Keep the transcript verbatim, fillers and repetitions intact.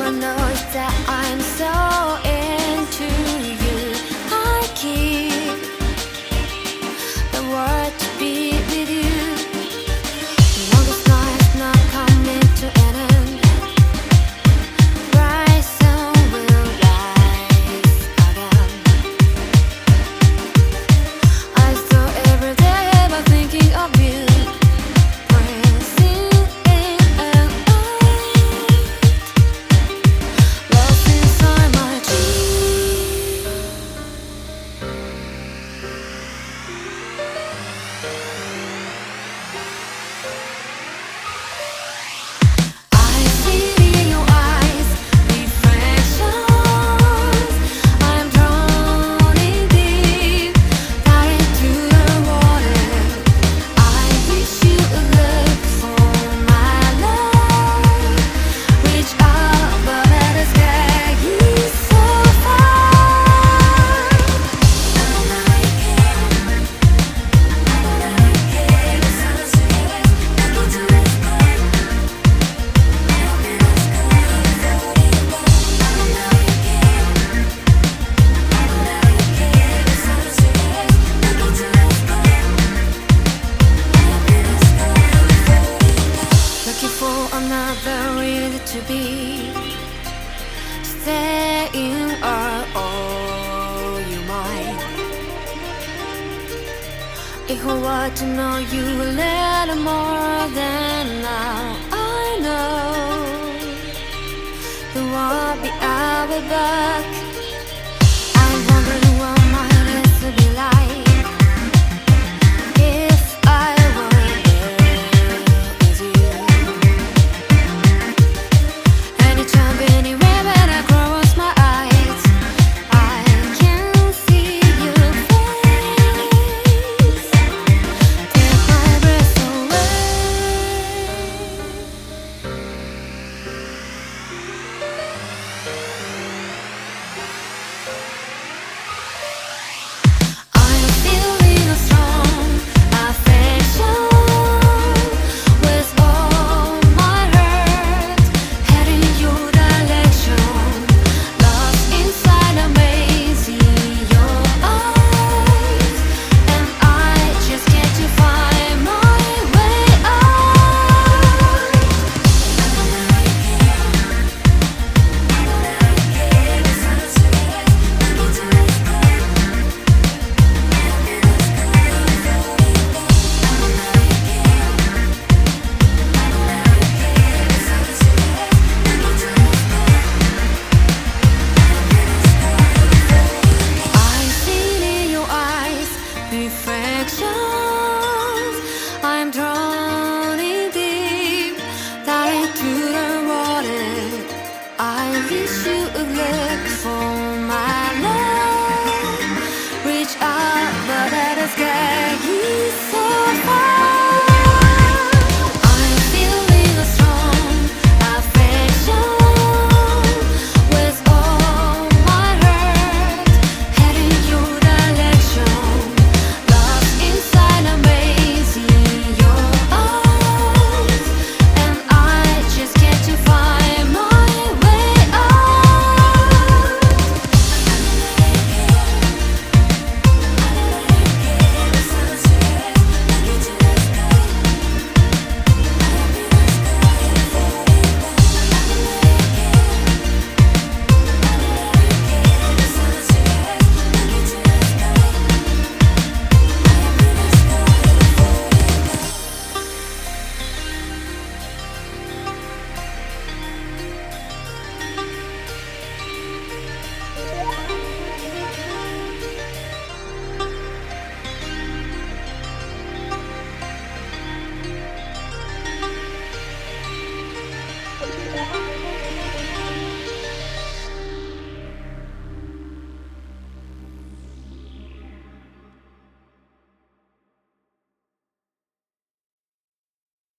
knows that I'm so into you. I keep the word to be with you. The longest night's not coming to an end. Bright sun will rise again. I start every day by thinking of you. Another reason to be staying, are all you mine. If I were to know you a little more than now, I know there won't be ever back. I'm wondering what my life would be like. I'm drowning deep, diving through the water. I wish you would look for my love. Reach out, but at a sky is so far.